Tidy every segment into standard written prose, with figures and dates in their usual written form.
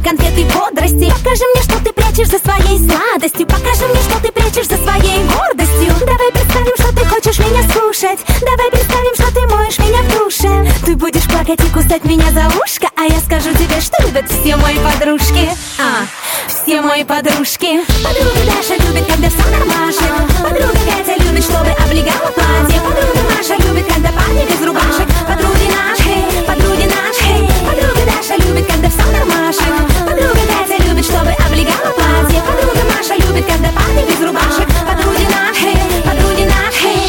конфеты бодрости. Покажи мне, что ты прячешь за своей сладостью. Покажи мне, что ты прячешь за своей гордостью. Давай представим, что ты хочешь меня слушать. Давай представим, что ты моешь меня в душе. Ты будешь плакать и кусать меня за ушко, а я скажу тебе, что любят все мои подружки. Все мои подружки. Подруга Даша любит, когда все нормашек. Подруга Катя любит, чтобы облегала платье. Подруга Маша любит, когда парни без рубашек. Подруги наш, хей, подруги наш, хей. Подруга Даша любит, когда все нормашек. Подруга Катя любит, чтобы облегала платье. Подруга Маша любит, когда парни без рубашек. Подруги наш, хей, подруги наш, хей.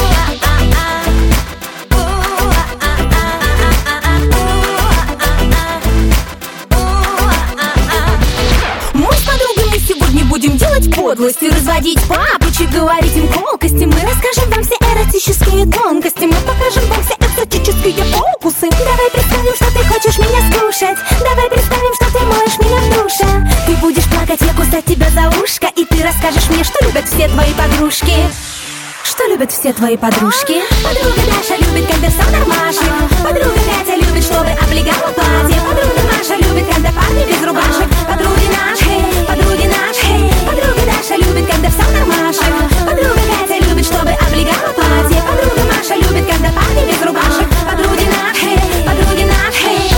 Мы с подругой сегодня будем делать подлости, разводить папочек, говорить им колкости. Мы расскажем вам все эротические тонкости. Мы покажем вам все экзотические фокусы. Давай представим, что ты хочешь меня скушать. Давай представим, что ты моешь меня в душе. Ты будешь плакать, я кусать тебя за ушко. И ты расскажешь мне, что любят все твои подружки. Что любят все твои подружки? Подруга Даша любит, когда все нормашек. Подруга Катя любит, чтобы облегала платье. Подруга Маша любит, когда парни без рубашек. Подруги наш, хей, подруги наш, хей. Подруга Даша любит, когда все нормашек. Подруга Катя любит, чтобы облегала платье. Подруга Маша любит, когда парни без рубашек. Подруги наш, хей, подруги наш, хей.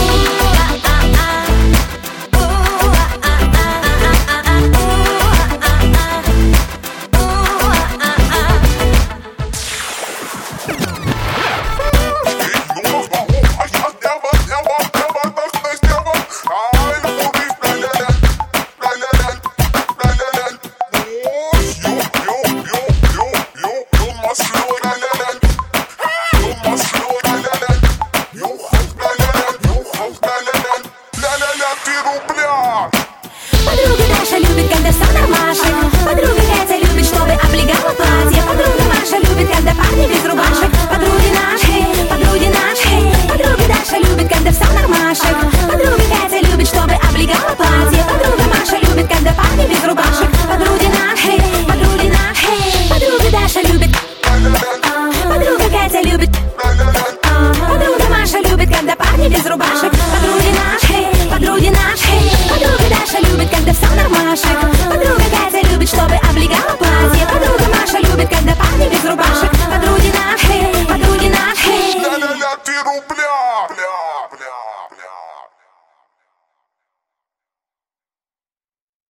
Подруга Даша любит, когда все нормашек. Подруга Катя любит, чтобы облегала платье. Подруга Маша любит, когда парни без рубашек. Подруги наш, хей, подруги наш, хей. Подруга Даша любит, когда все нормашек. Подруга Катя любит, чтобы облегала платье. Подруга Маша любит, когда парни без рубашек. Подруги наш, хей, подруги наш, хей. Подруга Даша любит. Подруга Катя любит. Подруга Маша любит, когда парни без рубашек. Подруги наш, хей, подруги наш, хей. Подруга Даша любит, когда все нормашек. Подруга Катя любит, чтобы облегала платье. Подруга Маша любит, когда парни без рубашек. Подруги наш, хей, подруги наш, хей. Ля-ля-ля, 3 рубля. Бля, бля.